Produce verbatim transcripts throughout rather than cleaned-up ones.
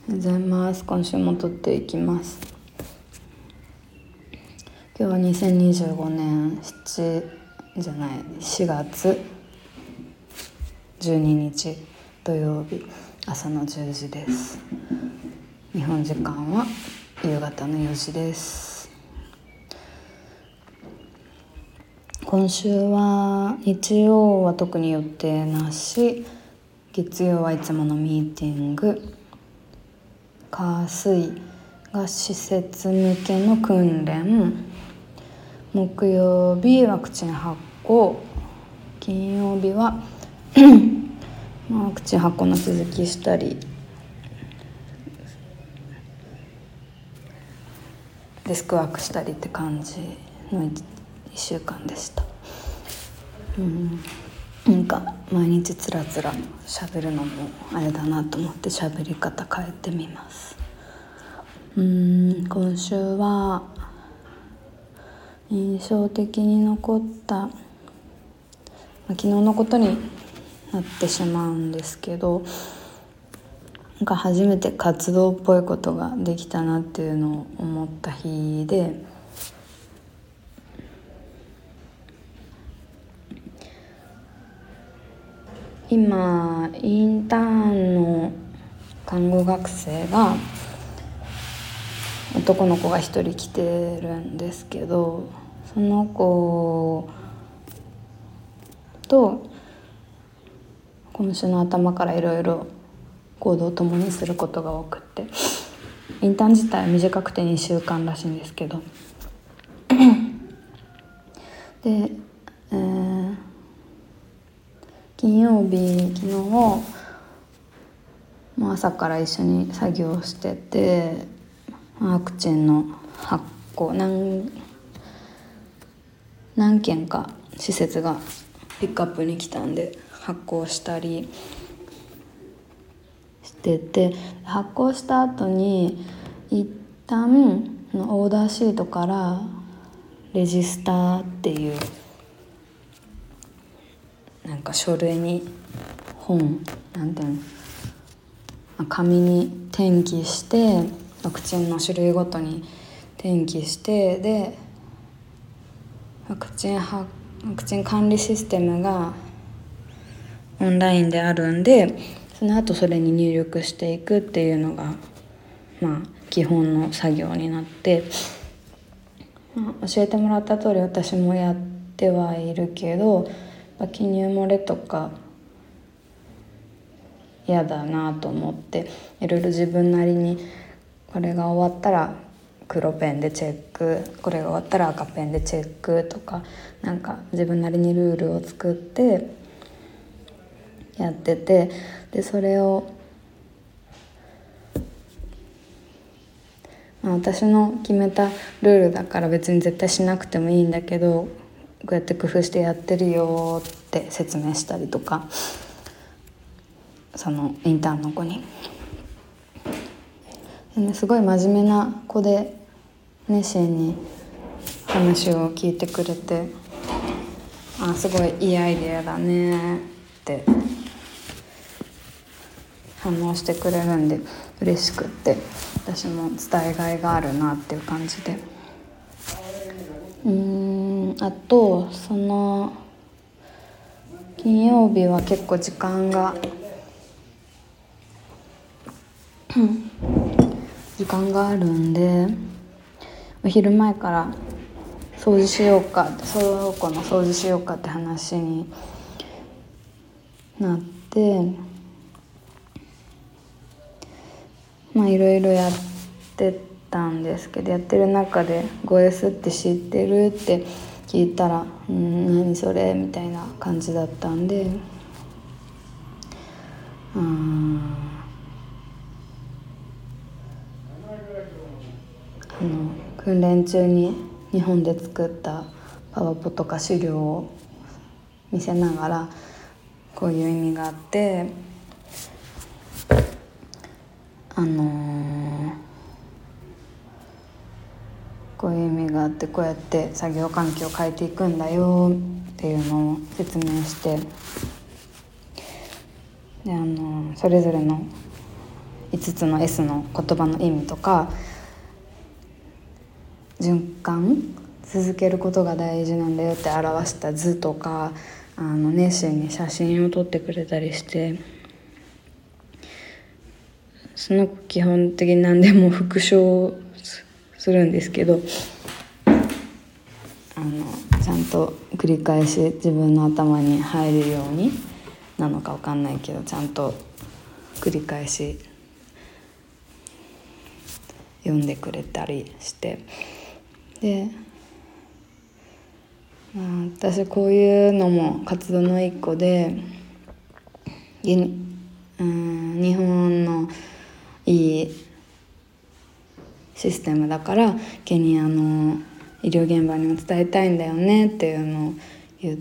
おはようございます。今週も撮っていきます。今日はにせんにじゅうごねんしちじゃないしがつじゅうににち土曜日朝のじゅうじです。日本時間は夕方のよじです。今週は日曜は特に予定なし、月曜はいつものミーティング、火水が施設向けの訓練、木曜日ワクチン発行、金曜日はワクチン発行の続きしたりデスクワークしたりって感じのいっしゅうかんでした。うんなんか毎日つらつら喋るのもあれだなと思って喋り方変えてみます。うーん今週は印象的に残った、まあ、昨日のことになってしまうんですけど、なんか初めて活動っぽいことができたなっていうのを思った日で、今インターンの看護学生が男の子が一人来てるんですけど、その子と今週の頭からいろいろ行動を共にすることが多くって、インターン自体は短くてにしゅうかんらしいんですけどで、えー、金曜日昨日もう朝から一緒に作業してて、ワクチンの発行 何, 何件か施設がピックアップに来たんで発行したりしてて、発行した後に一旦オーダーシートからレジスターっていうなんか書類に本なんていうの紙に転記して、ワクチンの種類ごとに転記して、でワクチンワクチン管理システムがオンラインであるんで、その後それに入力していくっていうのがまあ基本の作業になって、まあ、教えてもらった通り私もやってはいるけど、記入漏れとか嫌だなと思って、いろいろ自分なりにこれが終わったら黒ペンでチェック、これが終わったら赤ペンでチェックとか、なんか自分なりにルールを作ってやってて、でそれを、まあ、私の決めたルールだから別に絶対しなくてもいいんだけど、こうやって工夫してやってるよって説明したりとか、そのインターンの子にで、ね、すごい真面目な子で熱心に話を聞いてくれて、あすごいいいアイデアだねって反応してくれるんで嬉しくって、私も伝えがいがあるなっていう感じで、うーんあとその金曜日は結構時間が時間があるんで、お昼前から掃除しようかって倉庫の掃除しようかって話になって、まあいろいろやってたんですけど、やってる中で ごエス って知ってるって聞いたら、うん何それみたいな感じだったんで、うーんあの訓練中に日本で作ったパワポとか資料を見せながら、こういう意味があって、あのー、こういう意味があってこうやって作業環境を変えていくんだよっていうのを説明して、で、あのー、それぞれのいつつの エス の言葉の意味とか、循環続けることが大事なんだよって表した図とか、あの熱心に写真を撮ってくれたりして、その子基本的に何でも復唱するんですけど、あのちゃんと繰り返し自分の頭に入るようになのか分かんないけど、ちゃんと繰り返し読んでくれたりして、で、まあ、私こういうのも活動の一個で、うん日本のいいシステムだからケニアの医療現場にも伝えたいんだよねっていうのを言って、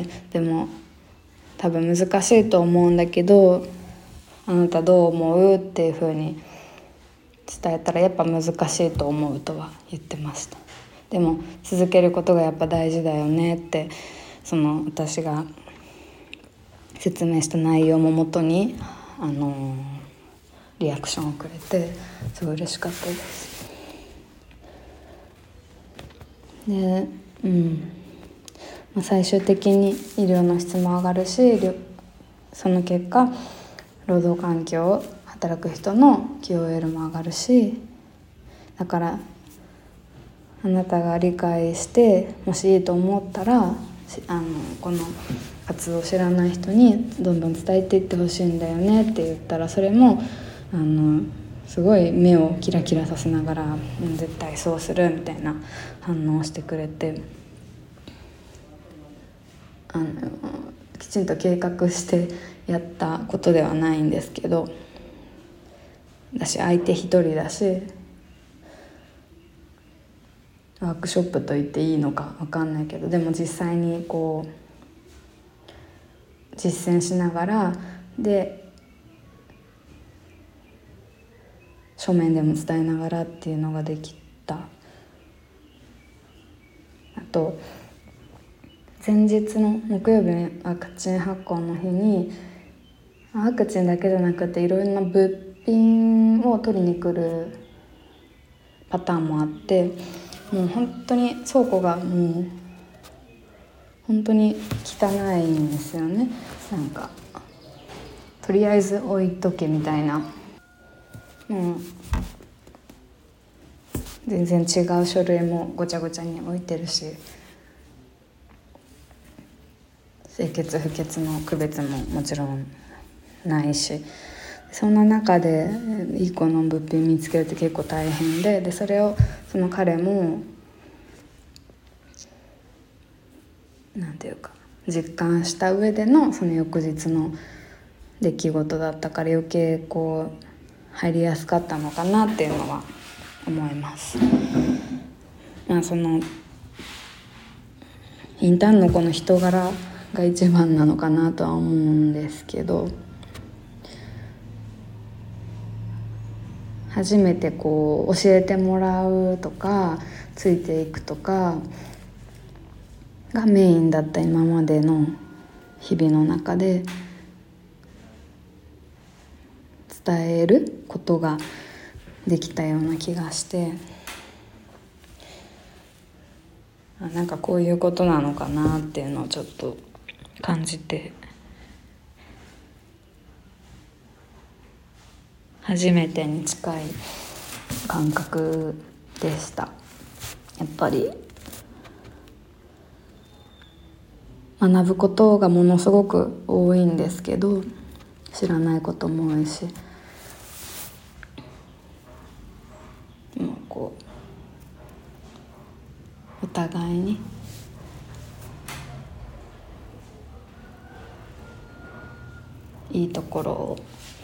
でも多分難しいと思うんだけど、あなたどう思うっていうふうに伝えたら、やっぱ難しいと思うとは言ってました。でも続けることがやっぱ大事だよねって、その私が説明した内容ももとにあのリアクションをくれて、すごい嬉しかったです。で、うんまあ、最終的に医療の質も上がるし、その結果労働環境、働く人の キューオーエル も上がるし、だからあなたが理解してもしいいと思ったら、あのこの活動を知らない人にどんどん伝えていってほしいんだよねって言ったら、それもあのすごい目をキラキラさせながら、うん、絶対そうするみたいな反応をしてくれて、あのきちんと計画してやったことではないんですけど、私相手一人だし、ワークショップと言っていいのか分かんないけど、でも実際にこう実践しながらで、書面でも伝えながらっていうのができた。あと前日の木曜日のワクチン発行の日に、ワクチンだけじゃなくていろんな物品を取りに来るパターンもあって、もう本当に倉庫がもう本当に汚いんですよね。なんかとりあえず置いとけみたいな、もう全然違う書類もごちゃごちゃに置いてるし、清潔不潔の区別ももちろんないし、そんな中でいい子の物品見つけるって結構大変で、でそれをその彼もなんていうか実感した上でのその翌日の出来事だったから、余計こう入りやすかったのかなっていうのは思います。まあそのインターンの子の人柄が一番なのかなとは思うんですけど、初めてこう教えてもらうとかついていくとかがメインだった今までの日々の中で、伝えることができたような気がして、なんかこういうことなのかなっていうのをちょっと感じて、初めてに近い感覚でした。やっぱり学ぶことがものすごく多いんですけど、知らないことも多いし、もうこうお互いにいいところを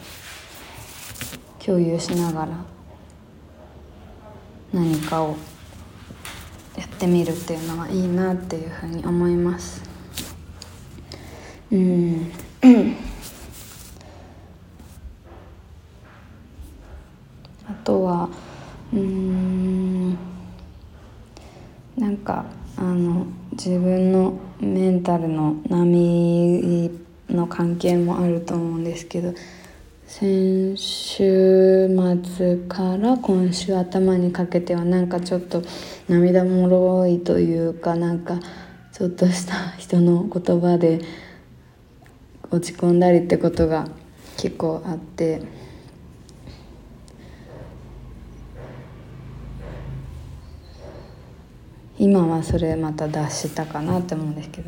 共有しながら何かをやってみるっていうのはいいなっていうふうに思います。うんあとはうーんなんかあの自分のメンタルの波の関係もあると思うんですけど、 先週末から今週頭にかけてはなんかちょっと涙もろいというか、なんかちょっとした人の言葉で落ち込んだりってことが結構あって、今はそれまた脱したかなって思うんですけど、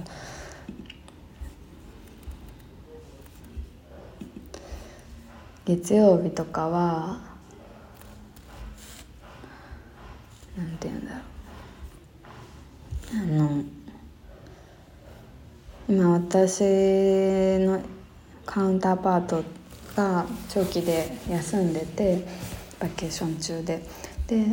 月曜日とかはなんて言うんだろう、あの今私のカウンターパートが長期で休んでて、バケーション中でで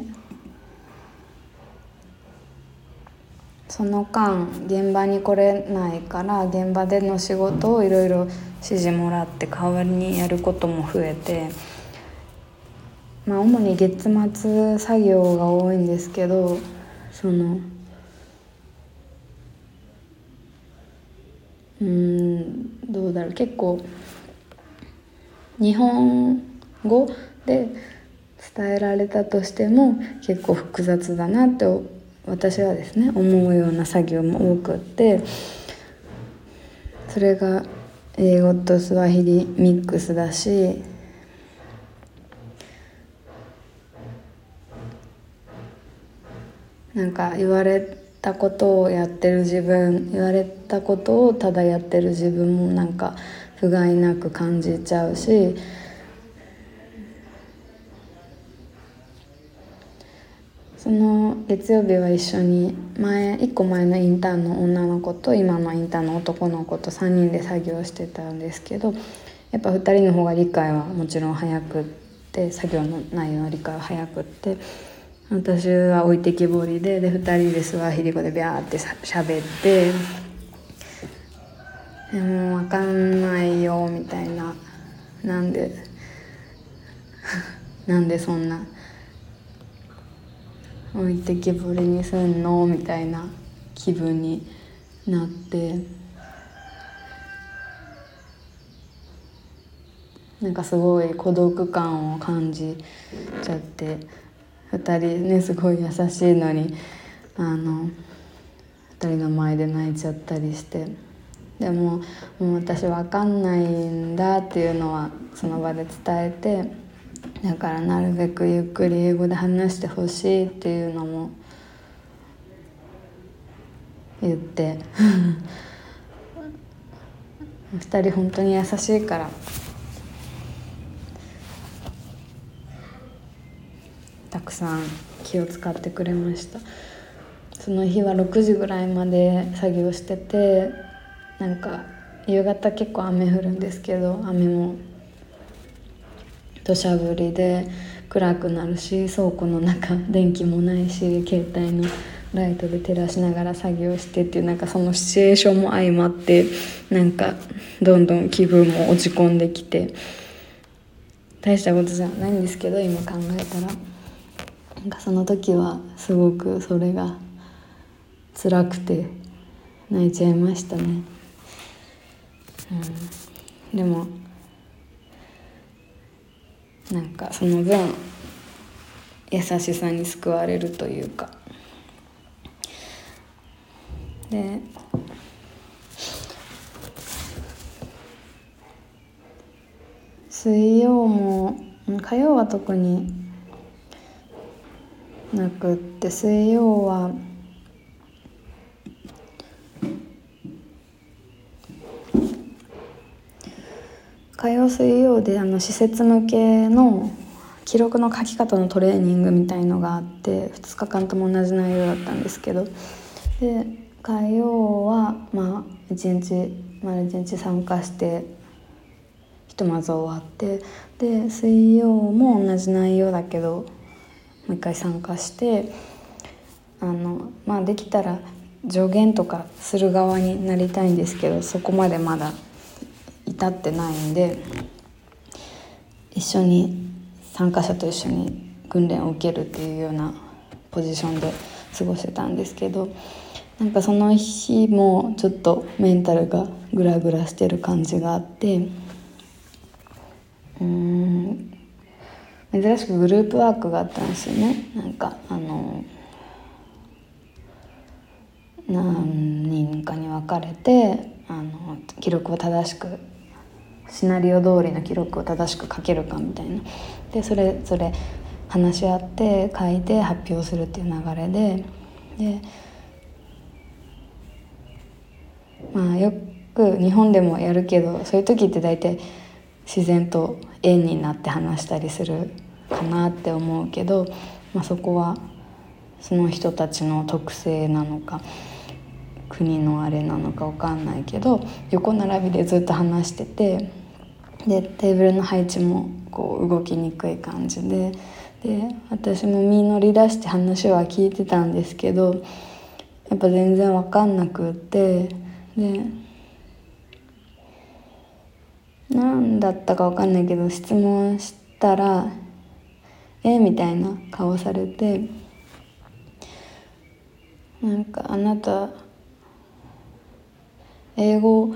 その間現場に来れないから、現場での仕事をいろいろ指示もらって代わりにやることも増えて、まあ主に月末作業が多いんですけど、そのうーんどうだろう、結構日本語で伝えられたとしても結構複雑だなって私はですね思うような作業も多くって、それが英語とスワヒリミックスだし、なんか言われたことをやってる自分、言われたことをただやってる自分もなんか不甲斐なく感じちゃうし、その月曜日は一緒に前いっこまえのインターンの女の子と今のインターンの男の子とさんにんで作業してたんですけど、やっぱふたりの方が理解はもちろん早くって、作業の内容の理解は早くって、私は置いてきぼりででふたりでスワヒリ語でビャーってしゃべって、でも分かんないよみたいな、なんでなんでそんな置いてきぼりにすんのみたいな気分になって、なんかすごい孤独感を感じちゃって、ふたりねすごい優しいのにあのふたりの前で泣いちゃったりして、でももう私分かんないんだっていうのはその場で伝えて、だからなるべくゆっくり英語で話してほしいっていうのも言ってふたり本当に優しいからたくさん気を使ってくれました。その日はろくじぐらいまで作業してて、なんか夕方結構雨降るんですけど、雨も土砂降りで暗くなるし、倉庫の中電気もないし、携帯のライトで照らしながら作業してっていう、なんかそのシチュエーションも相まって、なんかどんどん気分も落ち込んできて、大したことじゃないんですけど今考えたら、なんかその時はすごくそれが辛くて泣いちゃいましたね。うん、でもなんかその分優しさに救われるというか、で水曜も火曜は特になくって、水曜は火曜水曜であの施設向けの記録の書き方のトレーニングみたいのがあって、ふつかかんとも同じ内容だったんですけど、で火曜はまあ一日丸一日参加してひとまず終わって、で水曜も同じ内容だけどもう一回参加して、あのまあできたら助言とかする側になりたいんですけど、そこまでまだ至ってないんで、一緒に参加者と一緒に訓練を受けるっていうようなポジションで過ごしてたんですけど、なんかその日もちょっとメンタルがグラグラしてる感じがあって、 うーん珍しくグループワークがあったんですよね。なんかあの何人かに分かれてあの記録を正しくシナリオ通りの記録を正しく書けるかみたいなでそれぞれ話し合って書いて発表するっていう流れでで、まあ、よく日本でもやるけどそういう時って大体自然と円になって話したりするかなって思うけど、まあ、そこはその人たちの特性なのか国のあれなのか分かんないけど横並びでずっと話しててでテーブルの配置もこう動きにくい感じでで私も身乗り出して話は聞いてたんですけどやっぱ全然分かんなくってで何だったか分かんないけど質問したら「えみたいな顔されてなんかあなた英語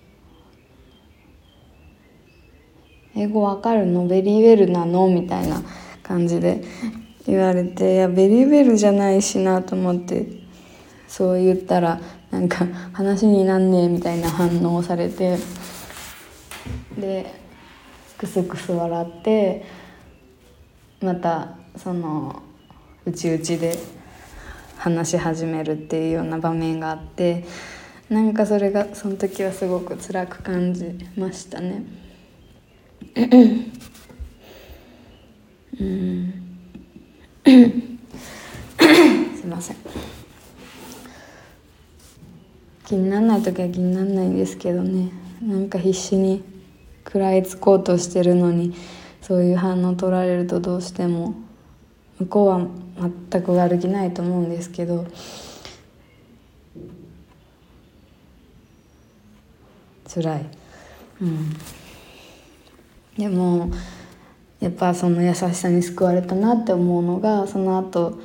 英語わかるのベリーウェルなのみたいな感じで言われていやベリーウェルじゃないしなと思ってそう言ったらなんか話になんねえみたいな反応をされてでクスクス笑ってまたそのうちうちで話し始めるっていうような場面があってなんかそれがその時はすごく辛く感じましたね。うんすいません気にならない時は気にならないんですけどねなんか必死に食らいつこうとしてるのにそういう反応取られるとどうしても向こうは全く悪気ないと思うんですけど辛い、うん、でもやっぱその優しさに救われたなって思うのがその後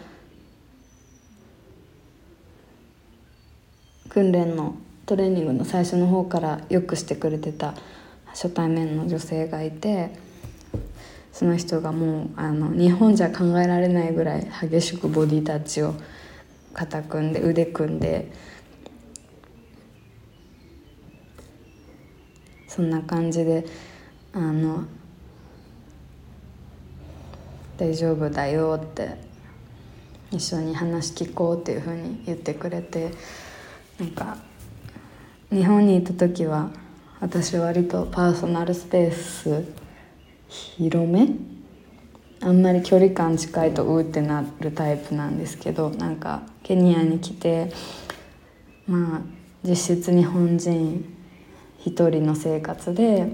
訓練のトレーニングの最初の方からよくしてくれてた初対面の女性がいてその人がもうあの日本じゃ考えられないぐらい激しくボディタッチを肩組んで腕組んでそんな感じであの大丈夫だよって一緒に話聞こうっていう風に言ってくれてなんか日本にいた時は私は割とパーソナルスペース広めあんまり距離感近いとうってなるタイプなんですけどなんかケニアに来てまあ実質日本人一人の生活で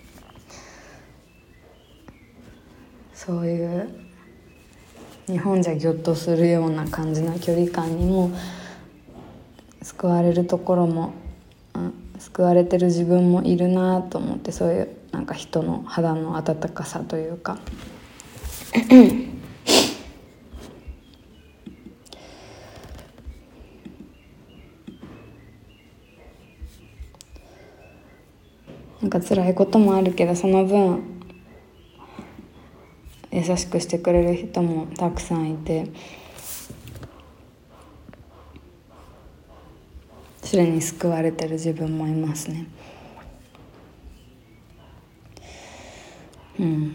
そういう日本じゃギョッとするような感じの距離感にも救われるところも救われてる自分もいるなと思ってそういうなんか人の肌の温かさというかなんか辛いこともあるけどその分優しくしてくれる人もたくさんいてそれに救われてる自分もいますね。うん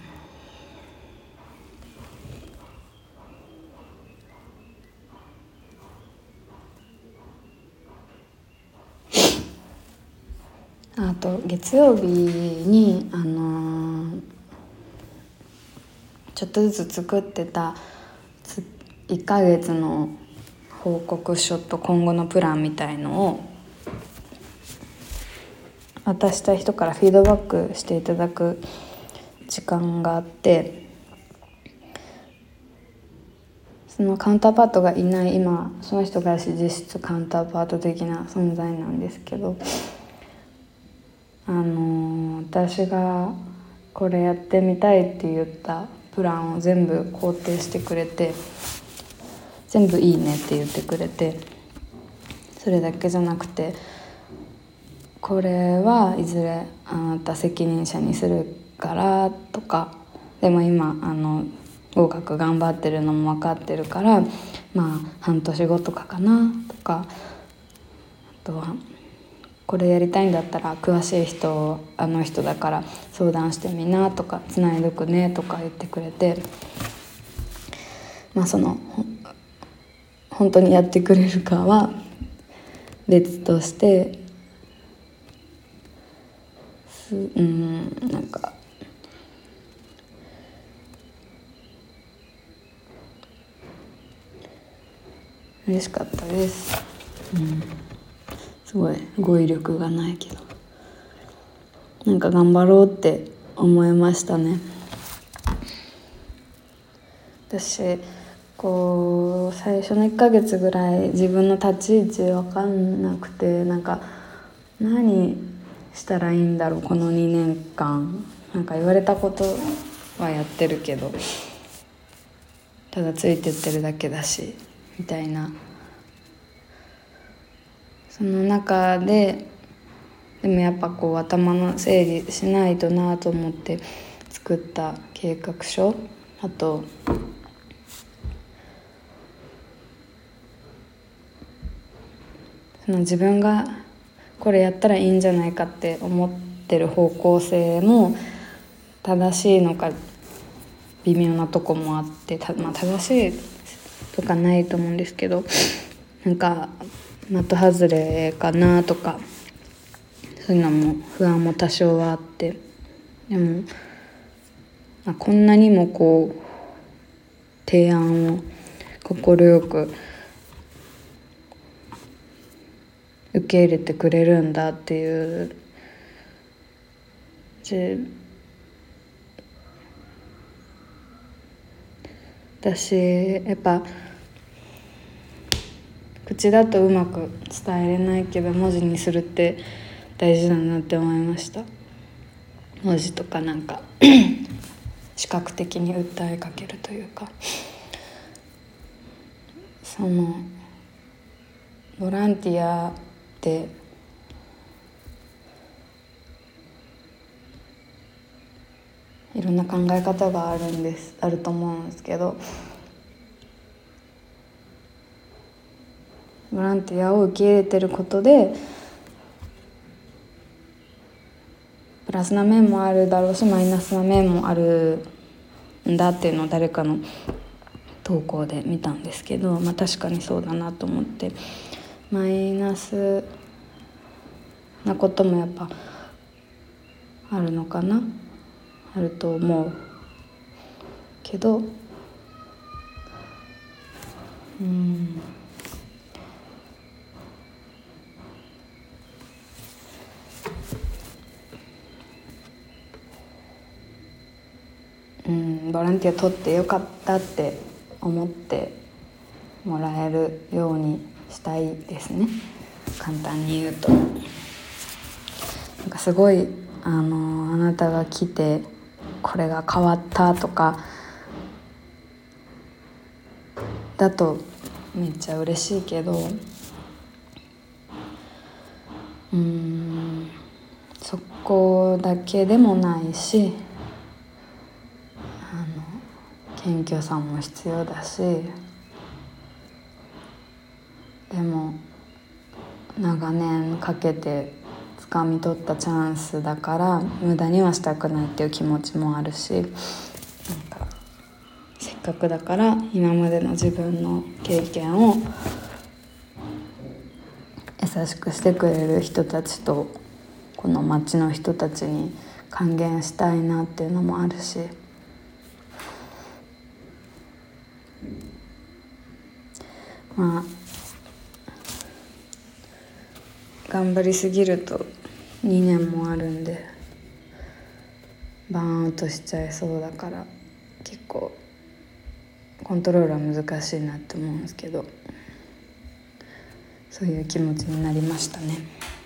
あと月曜日にあのー、ちょっとずつ作ってたいっかげつの報告書と今後のプランみたいのを渡した人からフィードバックしていただく時間があってそのカウンターパートがいない今その人が実質カウンターパート的な存在なんですけどあのー、私がこれやってみたいって言ったプランを全部肯定してくれて全部いいねって言ってくれてそれだけじゃなくてこれはいずれあなた責任者にするからとか、でも今あの合格頑張ってるのも分かってるから、まあ半年後とかかなとか、あとはこれやりたいんだったら詳しい人をあの人だから相談してみなとか、つないどくねとか言ってくれて、まあその本当にやってくれるかは別として、うんなんか嬉しかったです、うん、すごい語彙力がないけどなんか頑張ろうって思いましたね。私こう最初のいっかげつぐらい自分の立ち位置分かんなくて、なんか何したらいいんだろうこのにねんかん、なんか言われたことはやってるけどただついてってるだけだしみたいな、その中ででもやっぱこう頭の整理しないとなと思って作った計画書、あとその自分がこれやったらいいんじゃないかって思ってる方向性も正しいのか微妙なとこもあって、た、まあ、正しいとかないと思うんですけど、なんか的外れかなとかそういうのも不安も多少はあって、でも、まあ、こんなにもこう提案を快く受け入れてくれるんだっていう私やっぱ口だとうまく伝えれないけど文字にするって大事だなって思いました。文字とかなんか視覚的に訴えかけるというか、そのボランティアっていろんな考え方があるんですあると思うんですけど、ボランティアを受け入れてることでプラスな面もあるだろうしマイナスな面もあるんだっていうのを誰かの投稿で見たんですけど、まあ、確かにそうだなと思って、マイナスなこともやっぱあるのかな、あると思うけど、うんうん、ボランティア取ってよかったって思ってもらえるようにしたいですね。簡単に言うと、なんかすごいあのあなたが来てこれが変わったとかだとめっちゃ嬉しいけど、うーんそこだけでもないし、あの謙虚さも必要だし、でも長年かけて掴み取ったチャンスだから無駄にはしたくないっていう気持ちもあるし、なんかせっかくだから今までの自分の経験を優しくしてくれる人たちとこの町の人たちに還元したいなっていうのもあるし、まあ頑張りすぎるとにねんもあるんでバーンアウトしちゃいそうだから、結構コントロールは難しいなって思うんですけど、そういう気持ちになりましたね。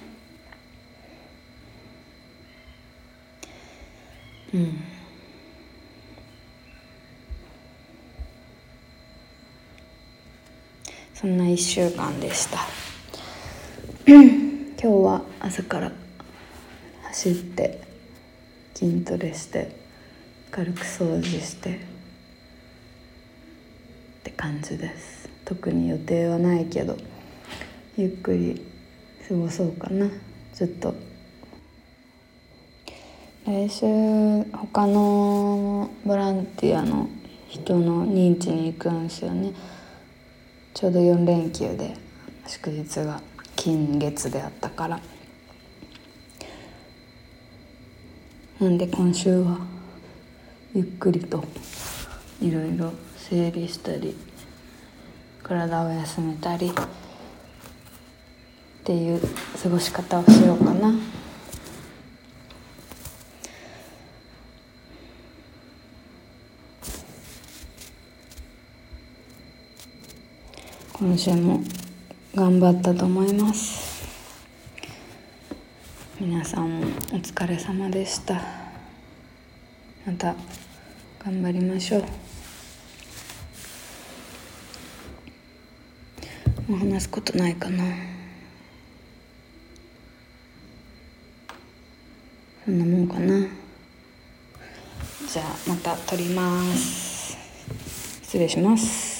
うんそんないっしゅうかんでした今日は朝から走って筋トレして軽く掃除してって感じです。特に予定はないけどゆっくり過ごそうかな。ずっと来週他のボランティアの人の認知に行くんですよね。ちょうどよん連休で祝日が金月であったから、なんで今週はゆっくりといろいろ整理したり体を休めたりっていう過ごし方をしようかな。今週も頑張ったと思います。皆さんもお疲れ様でした。また頑張りましょう。もう話すことないかな。そんなもんかな。じゃあまた撮ります。失礼します。